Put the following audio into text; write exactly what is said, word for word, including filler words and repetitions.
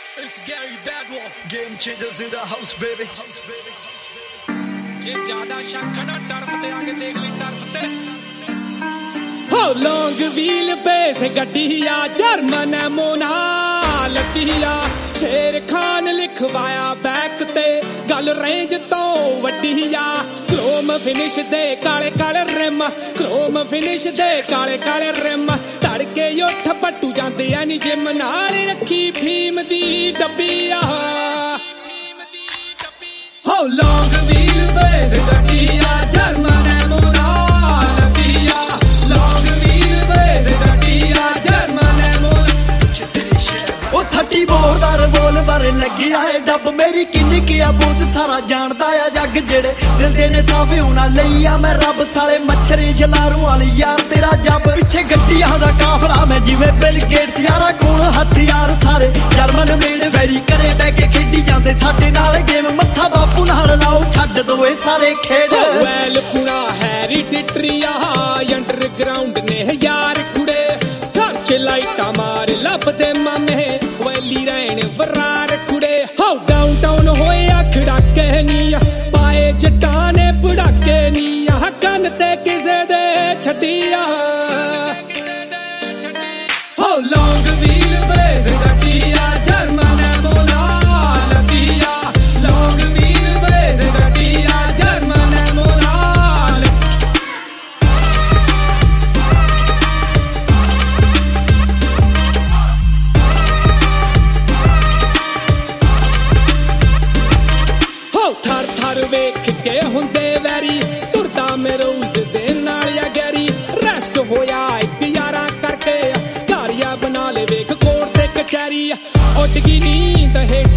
It's Gary Badwell. Game changers in the house, baby. ਜੇ ਜ਼ਿਆਦਾ ਸ਼ੱਕ ਨਾ ਟਰਫ ਤੇ ਆ ਕੇ ਦੇਖ ਲਈ ਟਰਫ ਤੇ ਹੋ ਲੌਂਗ ਵੀਲ ਬੇਸ ਗੱਡੀਆ ਜਰਮਨ ਮੋਨਾ ਲਤੀਆ ਸ਼ੇਰ ਖਾਨ ਲਿਖਵਾਇਆ ਬੈਕ ਤੇ ਗੱਲ ਰੇਂਜ ਤੋਂ ਵੱਡੀਆ ਕ੍ਰੋਮ ਫਿਨਿਸ਼ ਦੇ ਕਾਲੇ ਕਾਲੇ ਰਿਮ ਕ੍ਰੋਮ ਫਿਨਿਸ਼ ਦੇ ਕਾਲੇ ਕਾਲੇ ਰਿਮ ਧੜਕੇ ਉੱਠ ਪੱਟੂ ਜਾਂਦੇ ਆ ਨੀ ਜਿਮ ਨਾਲ ਰੱਖੀ ਫੀਮ ਦੀ ਡੱਬੀਆ ਹੋ ਲੌਂਗ ਵੀਲ ਬੇਸ ਗੱਡੀਆ ਜਰਮਨ ਮੋਨਾ ਲਤੀਆ ਲੌਂਗ ਵੀਲ ਬੇਸ ਗੱਡੀਆ ਜਰਮਨ ਮੋਨਾ ਉਹ ਥੱਟੀ ਬੋਰ ਦਾ ਰਿਵੋਲਵਰ ਲੱਗਿਆ ਏ ਡੱਬ ਮੇਰੀ ਕਿੰਨੀ ਕੀ ਆ ਬੂਝ ਸਾਰਾ ਜਾਣਦਾ ਆ ਜੱਗ ਜਿਹੜੇ ਦਿਲ ਦੇ ਨੇ ਸਾਫੇ ਹੋਣਾ ਲਈ ਆ ਮੈਂ ਰੱਬ ਸਾਲੇ ਮੱਛਰੇ ਜਲਾਰੂ ਵਾਲੀ ਯਾਰ ਤੇਰਾ ਜੱਬ ਪਿੱਛੇ ਗੱਡੀਆਂ ਦਾ ਕਾਫਲਾ ਮੈਂ ਜਿਵੇਂ ਬਿਲ ਗੇਟਸ ਯਾਰਾ ਕੋਲ ਹਥਿਆਰ ਸਾਰੇ ਜਰਮਨ ਮੇਡ ਵੈਰੀ ਕਰੇ ਬੈ ਕੇ ਖੇਡੀ ਜਾਂਦੇ ਸਾਡੇ ਨਾਲ ਗੇਮ ਮੱਥਾ ਬਾਪੂ ਨਾਲ ਲਾਓ ਛੱਡ ਦੋ ਇਹ ਸਾਰੇ ਖੇਡ ਵੈਲ ਪੁਣਾ ਹੈਰੀ ਟਿਟਰੀਆ ਅੰਡਰਗਰਾਉਂਡ ਨੇ ਯਾਰ ਕੁੜੇ ਸਰਚ ਲਾਈਟਾਂ ਮਾਰ ਲੱਭਦੇ ਮਾਮੇ ਵੈਲੀ ਰਹਿਣ ਫਰਾਰ ਕੁੜੇ ਹੋ ਡਾਊਨਟਾਊਨ ਹੋਇਆ ਖੜਾਕੇ ਨੀ ਪਾਏ ਜੱਟਾਂ ਨੇ ਬੁੜਾਕੇ ਨੀ ਕੰਨ ਤੇ ਕਿਸੇ ਦੇ ਛੱਡੀਆ ਹੋ ਲੌਂਗ ਵੀਲ ਬੇਸ ਗੱਡੀਆ ਜਰਮਨ ਮੋਨਾ ਲਤੀਆ ਲੌਂਗ ਵੀਲ ਬੇਸ ਗੱਡੀਆ ਜਰਮਨ ਮੋਨਾ ਥਰ ਥਰ ਵੇਖ ਕੇ ਹੁੰਦੇ ਵੈਰੀ ਤੁਰਦਾ ਮਰੂਜ਼ ਦੇ ਨਾਲ ਆ ਗੈਰੀ ਰੈਸਟ ਹੋਇਆ ਇੱਕ ਯਾਰਾ ਕਰਕੇ ਘਰਿਆ ਬਣਾ ਲੈ ਵੇਖ ਕੋਰਟ ਤੇ ਕਚਹਿਰੀ ਉੱਡ ਗਈ ਨੀਂਦ ਹੇਠ